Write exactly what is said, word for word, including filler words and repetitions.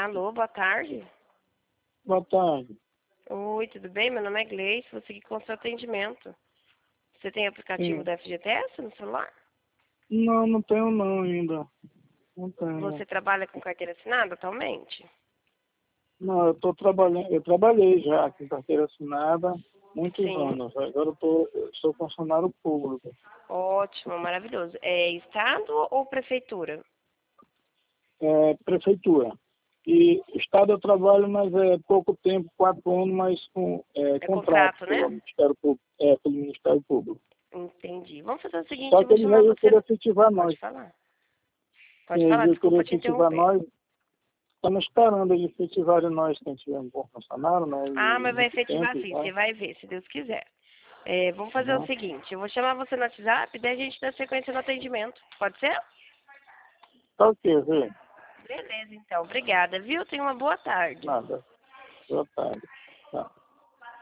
Alô, boa tarde. Boa tarde. Oi, tudo bem? Meu nome é Gleice, vou seguir com o seu atendimento. Você tem aplicativo Sim. da F G T S no celular? Não, não tenho não ainda. Não tenho. Você trabalha com carteira assinada atualmente? Não, eu tô trabalhando, eu trabalhei já com carteira assinada muitos Sim. anos. Agora eu, tô, eu sou funcionário público. Ótimo, maravilhoso. É estado ou prefeitura? É, prefeitura. E estado eu trabalho, mas é pouco tempo, quatro anos, mas com é, É contrato contrato, pelo né? Ministério Público. É, pelo Ministério Público. Entendi. Vamos fazer o seguinte, Só eu que vou eles chamar aí você... queriam efetivar nós. Pode falar. Pode Eles falar, aí queriam desculpa te efetivar interromper. nós. Estamos esperando eles efetivarem nós, que a gente tiver um bom funcionário, né? Ah, E mas vai muito efetivar tempo sim, já. você vai ver, se Deus quiser. É, vamos fazer o Uhum. seguinte, eu vou chamar você no WhatsApp, daí a gente dá sequência no atendimento. Pode ser? Tá ok, Zé. Beleza, então. Obrigada, viu? Tenha uma boa tarde. Nada. Boa tarde. Tá.